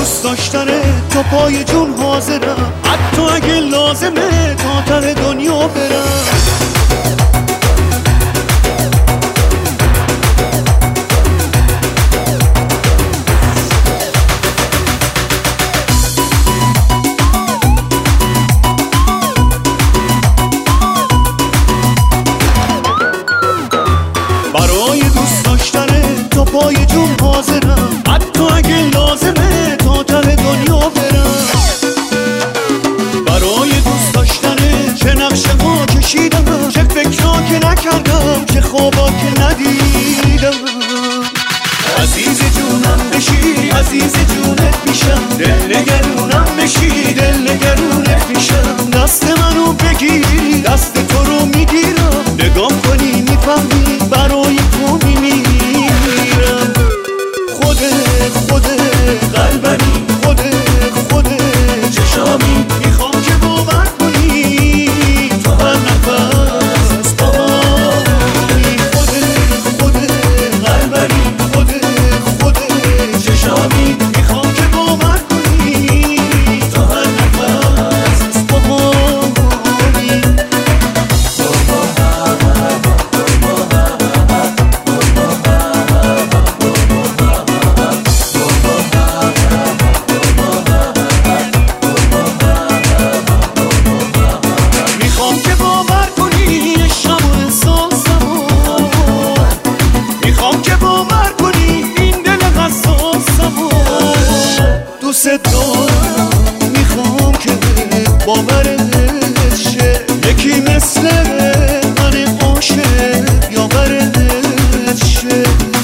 دوست داشتنه تا پای جون حاضرم، حتی اگه لازمه تا ته دنیا برم. برای دوست داشتنه تا پای جون حاضرم، حتی اگه لازمه تا ته دنیا برم. برای دوست داشتنه چه نقشه ها کشیدم، چه فکرها که نکردم، چه خوابا که ندیدم. عزیز جونم بشی، عزیز جونت میشم، دل نگرونم بشی، دل نگرونت میشم. دست منو بگیری، دست تو رو میگیرم، نگاه کنی میفهمی برای تو میمیرم. خوده قلبمی، خوده چشامی، میخوام که باور کنی تو هر نفس با منی. خوده قلبمی، خوده چشامی، میخوام که باور کنی تو هر نفس با منی. میخوام که باور کنی عشقم و احساسمو، میخوام که باور کنی این دل حساسمو. دوست دارم، میخوام که باورت شه، یکی مثل من عاشق یاورت شه.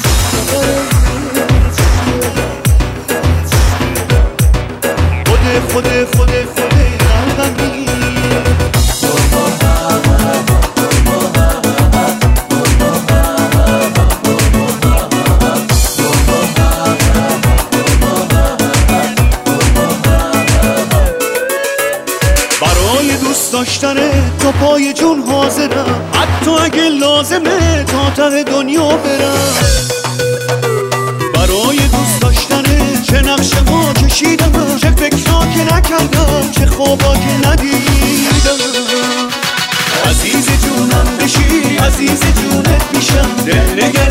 خوده قلبمی. برای دوست داشتنه تا پای جون حاضرم، حتی اگه لازمه تا ته دنیا برم. برای دوست داشتنه چه نقشه ها کشیدم، چه فکرها که نکردم، چه خوابا که ندیدم. عزیز جونم بشی، عزیز جونت میشم، دل نگرونم